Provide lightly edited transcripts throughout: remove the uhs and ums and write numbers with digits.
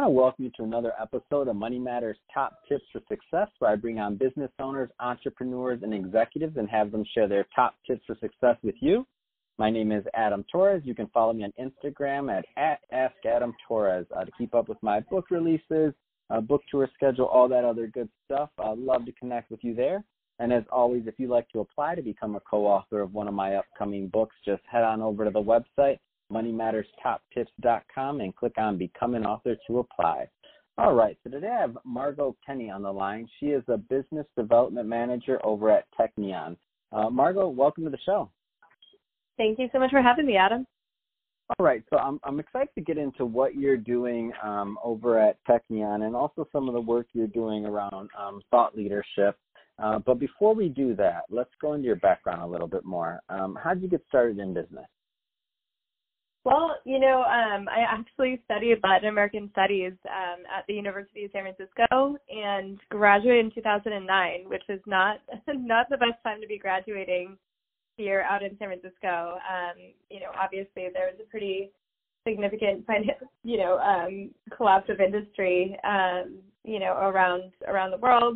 want to welcome you to another episode of Money Matters Top Tips for Success, where I bring on business owners, entrepreneurs, and executives and have them share their top tips for success with you. My name is Adam Torres. You can follow me on Instagram at AskAdamTorres to keep up with my book releases, book tour schedule, all that other good stuff. I'd love to connect with you there. And as always, if you'd like to apply to become a co-author of one of my upcoming books, just head on over to the website, moneymatterstoptips.com, and click on Become an Author to apply. All right, so today I have Margot Kenny on the line. She is a business development manager over at Technion. Margot, welcome to the show. Thank you so much for having me, Adam. All right, so I'm excited to get into what you're doing over at Technion and also some of the work you're doing around thought leadership. But before we do that, let's go into your background a little bit more. How did you get started in business? Well, I actually studied Latin American Studies at the University of San Francisco and graduated in 2009, which is not the best time to be graduating here out in San Francisco. Obviously there was a pretty significant, collapse of industry, around the world.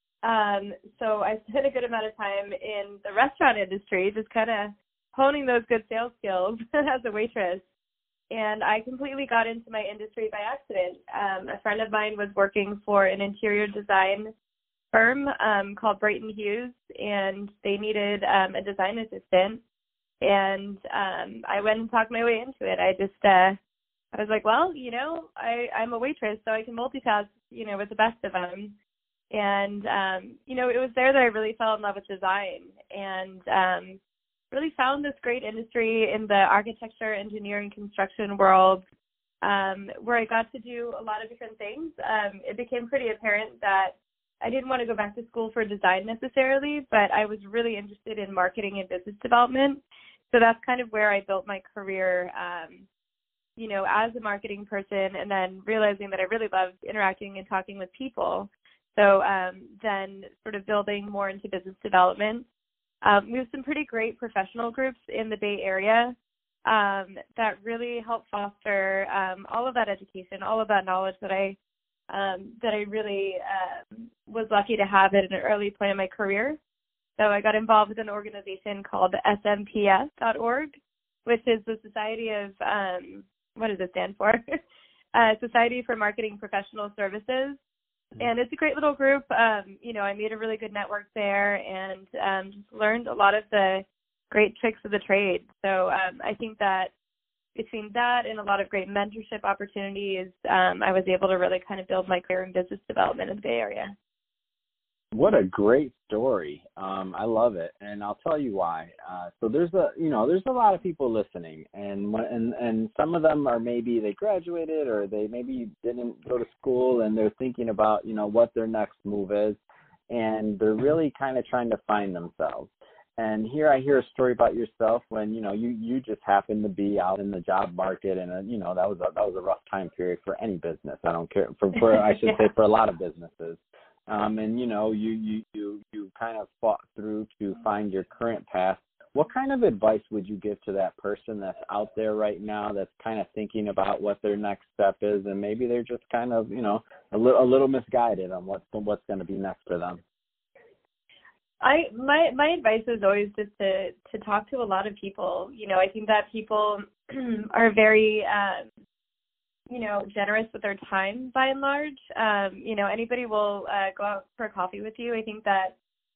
So I spent a good amount of time in the restaurant industry, just kind of honing those good sales skills as a waitress. And I completely got into my industry by accident. A friend of mine was working for an interior design firm called Brayton Hughes, and they needed a design assistant. And I went and talked my way into it. I was like, well, I'm a waitress, so I can multitask, with the best of them. And, it was there that I really fell in love with design and really found this great industry in the architecture, engineering, construction world where I got to do a lot of different things. It became pretty apparent that I didn't want to go back to school for design necessarily, but I was really interested in marketing and business development. So that's kind of where I built my career, as a marketing person, and then realizing that I really loved interacting and talking with people. So then sort of building more into business development. We have some pretty great professional groups in the Bay Area that really help foster all of that education, all of that knowledge that I really was lucky to have at an early point in my career. So I got involved with an organization called smps.org, which is the Society of, what does it stand for? Society for Marketing Professional Services. And it's a great little group. I made a really good network there and just learned a lot of the great tricks of the trade. So I think that between that and a lot of great mentorship opportunities, I was able to really kind of build my career in business development in the Bay Area. What a great story. I love it. And I'll tell you why. So there's a lot of people listening, and some of them are maybe they graduated or they maybe didn't go to school and they're thinking about, what their next move is, and they're really kind of trying to find themselves. And here I hear a story about yourself when, you just happened to be out in the job market, and that was a rough time period for any business. I don't care for I should say for a lot of businesses. And you kind of fought through to find your current path. What kind of advice would you give to that person that's out there right now that's kind of thinking about what their next step is, and maybe they're just kind of a little misguided on what's going to be next for them? My advice is always just to talk to a lot of people. I think that people are very generous with their time by and large. Anybody will go out for a coffee with you. I think that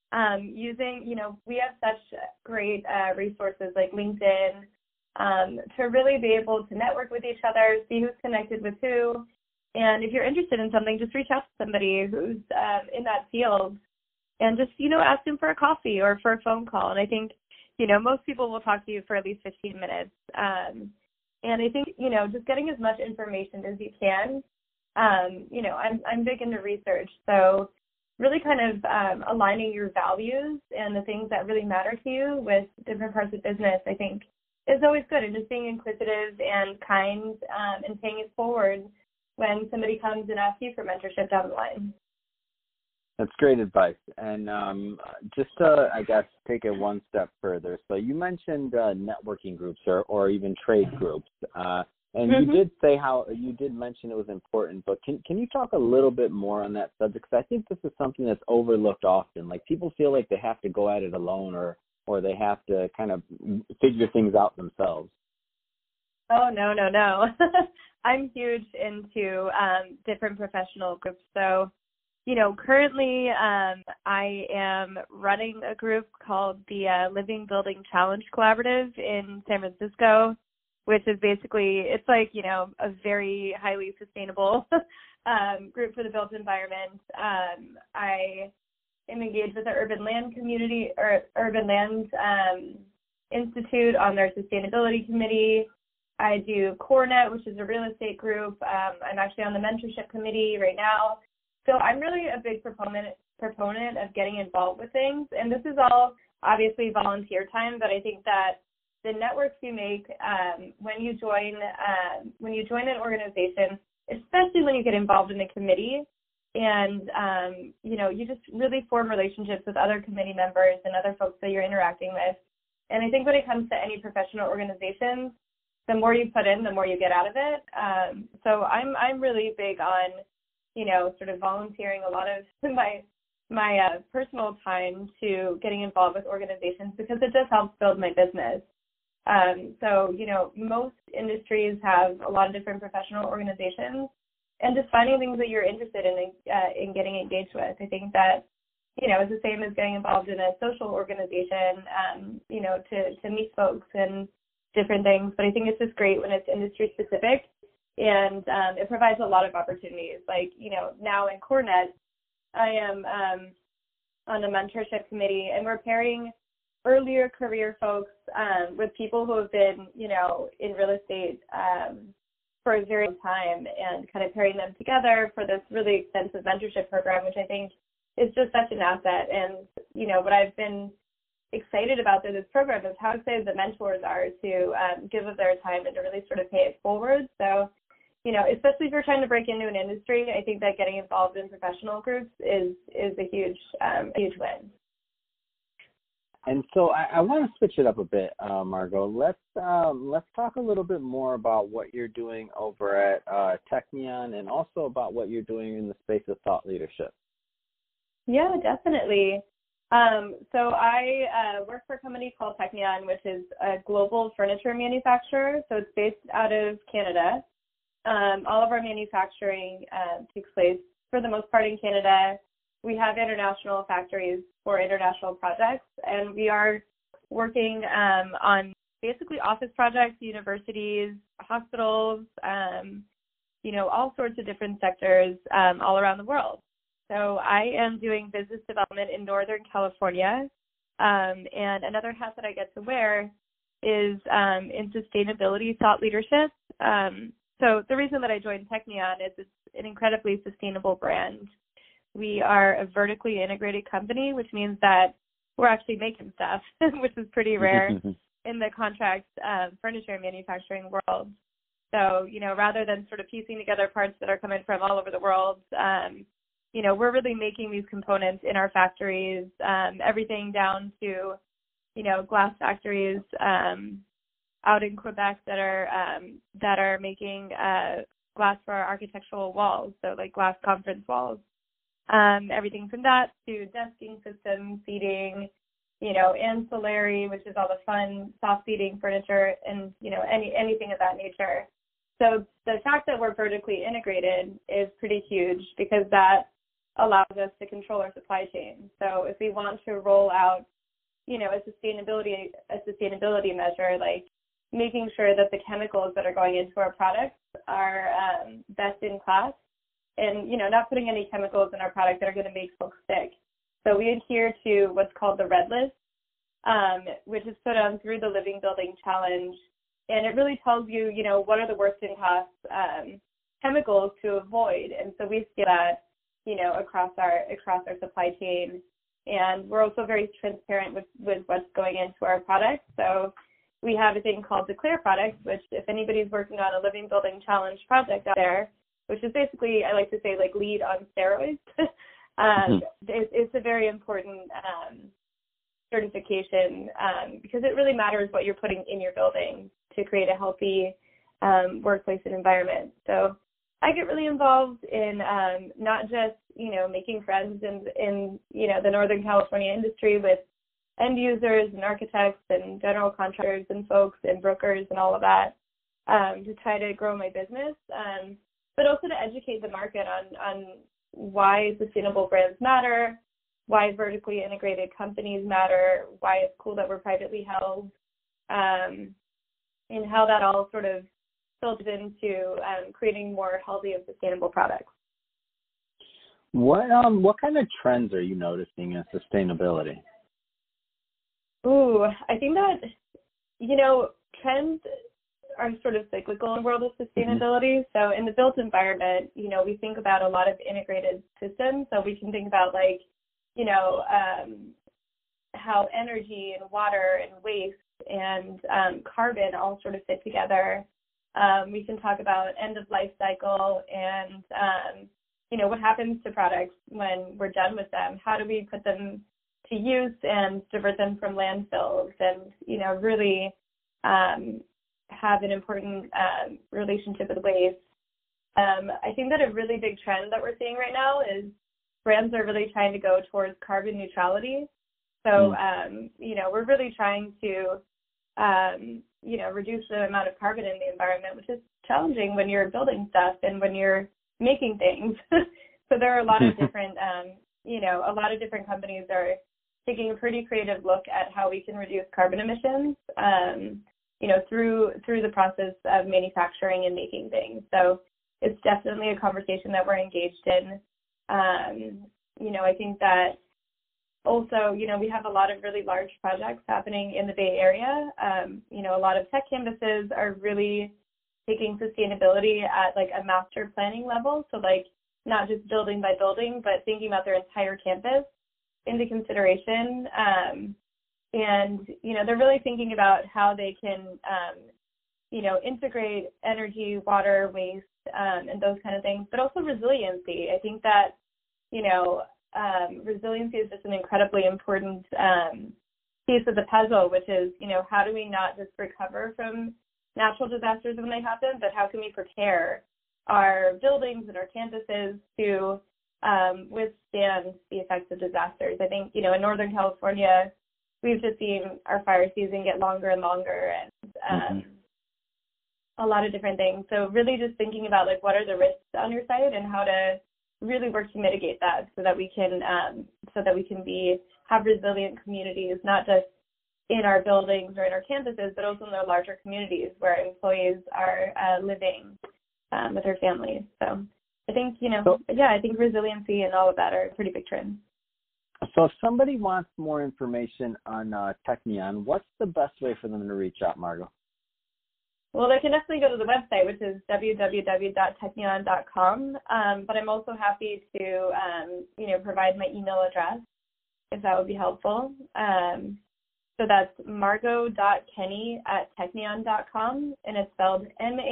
we have such great resources like LinkedIn to really be able to network with each other, see who's connected with who. And if you're interested in something, just reach out to somebody who's in that field and just, ask them for a coffee or for a phone call. And I think, most people will talk to you for at least 15 minutes. And I think, just getting as much information as you can, I'm big into research. So really kind of aligning your values and the things that really matter to you with different parts of business, I think is always good. And just being inquisitive and kind and paying it forward when somebody comes and asks you for mentorship down the line. That's great advice. And just to, I guess, take it one step further. So you mentioned networking groups or even trade groups. And you did say how you did mention it was important, but can you talk a little bit more on that subject? Because I think this is something that's overlooked often. Like people feel like they have to go at it alone, or they have to kind of figure things out themselves. Oh, no. I'm huge into different professional groups. So, currently I am running a group called the Living Building Challenge Collaborative in San Francisco, which is basically, it's like, a very highly sustainable group for the built environment. I am engaged with the Urban Land Community or Urban Land Institute on their sustainability committee. I do CoreNet, which is a real estate group. I'm actually on the mentorship committee right now. So I'm really a big proponent of getting involved with things. And this is all obviously volunteer time, but I think that the networks you make when you join an organization, especially when you get involved in a committee, and you just really form relationships with other committee members and other folks that you're interacting with. And I think when it comes to any professional organizations, the more you put in, the more you get out of it. So I'm really big on, sort of volunteering a lot of my personal time to getting involved with organizations because it just helps build my business. So, most industries have a lot of different professional organizations, and just finding things that you're interested in getting engaged with. I think that, it's the same as getting involved in a social organization, to meet folks and different things. But I think it's just great when it's industry specific, and it provides a lot of opportunities. Like, now in CoreNet, I am on the mentorship committee, and we're pairing earlier career folks with people who have been, in real estate for a very long time, and kind of pairing them together for this really extensive mentorship program, which I think is just such an asset. And, what I've been excited about through this program is how excited the mentors are to give of their time and to really sort of pay it forward. So, especially if you're trying to break into an industry, I think that getting involved in professional groups is a huge win. And so I want to switch it up a bit, Margot. Let's talk a little bit more about what you're doing over at Technion, and also about what you're doing in the space of thought leadership. Yeah, definitely. So I work for a company called Technion, which is a global furniture manufacturer. So it's based out of Canada. All of our manufacturing takes place, for the most part, in Canada. We have international factories for international projects, and we are working on basically office projects, universities, hospitals, all sorts of different sectors all around the world. So I am doing business development in Northern California, and another hat that I get to wear is in sustainability thought leadership. So the reason that I joined Technion is it's an incredibly sustainable brand. We are a vertically integrated company, which means that we're actually making stuff, which is pretty rare in the contract furniture manufacturing world. So, rather than sort of piecing together parts that are coming from all over the world, we're really making these components in our factories, everything down to, glass factories out in Quebec that are making glass for our architectural walls, so like glass conference walls. Everything from that to desking systems, seating, ancillary, which is all the fun soft seating furniture, and anything of that nature. So the fact that we're vertically integrated is pretty huge, because that allows us to control our supply chain. So if we want to roll out, a sustainability measure, like making sure that the chemicals that are going into our products are best in class, and, not putting any chemicals in our product that are going to make folks sick. So we adhere to what's called the Red List, which is put on through the Living Building Challenge. And it really tells you, what are the worst in class chemicals to avoid. And so we see that, across our supply chain. And we're also very transparent with what's going into our products. So we have a thing called Declare Products, which, if anybody's working on a Living Building Challenge project out there, which is basically, I like to say, like lead on steroids. It's a very important certification because it really matters what you're putting in your building to create a healthy workplace and environment. So I get really involved in not just, making friends in the Northern California industry with end users and architects and general contractors and folks and brokers and all of that to try to grow my business, but also to educate the market on why sustainable brands matter, why vertically integrated companies matter, why it's cool that we're privately held, and how that all sort of filters into creating more healthy and sustainable products. What kind of trends are you noticing in sustainability? Ooh, I think that, trends are sort of cyclical in the world of sustainability. Mm-hmm. So in the built environment, we think about a lot of integrated systems. So we can think about how energy and water and waste and carbon all sort of fit together. We can talk about end of life cycle and, what happens to products when we're done with them. How do we put them to use and divert them from landfills and, really have an important relationship with waste. I think that a really big trend that we're seeing right now is brands are really trying to go towards carbon neutrality. So, we're really trying to, reduce the amount of carbon in the environment, which is challenging when you're building stuff and when you're making things. So there are a lot of different, a lot of different companies are taking a pretty creative look at how we can reduce carbon emissions, through the process of manufacturing and making things. So it's definitely a conversation that we're engaged in. I think that also, we have a lot of really large projects happening in the Bay Area. A lot of tech campuses are really taking sustainability at a master planning level. So not just building by building, but thinking about their entire campus into consideration. They're really thinking about how they can, integrate energy, water, waste, and those kind of things, but also resiliency. I think that, resiliency is just an incredibly important piece of the puzzle, which is, how do we not just recover from natural disasters when they happen, but how can we prepare our buildings and our campuses to withstand the effects of disasters? I think, in Northern California, we've just seen our fire season get longer and longer and a lot of different things. So really just thinking about what are the risks on your site and how to really work to mitigate that so that we can have resilient communities, not just in our buildings or in our campuses, but also in the larger communities where employees are living with their families. So I think, I think resiliency and all of that are pretty big trends. So if somebody wants more information on Teknion, what's the best way for them to reach out, Margot? Well, they can definitely go to the website, which is www.teknion.com. But I'm also happy to, provide my email address if that would be helpful. So that's margot.kenny@teknion.com, and it's spelled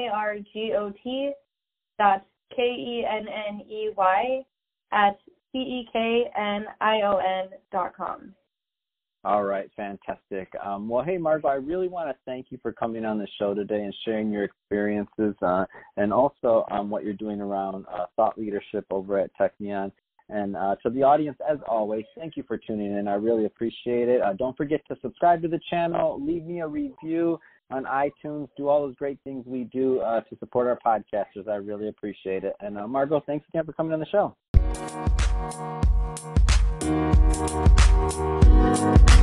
margot.kenny@teknion.com. All right, fantastic. Well, hey, Margot, I really want to thank you for coming on the show today and sharing your experiences and also what you're doing around thought leadership over at Teknion. And to the audience, as always, thank you for tuning in. I really appreciate it. Don't forget to subscribe to the channel, leave me a review on iTunes, do all those great things we do to support our podcasters. I really appreciate it. And Margot, thanks again for coming on the show.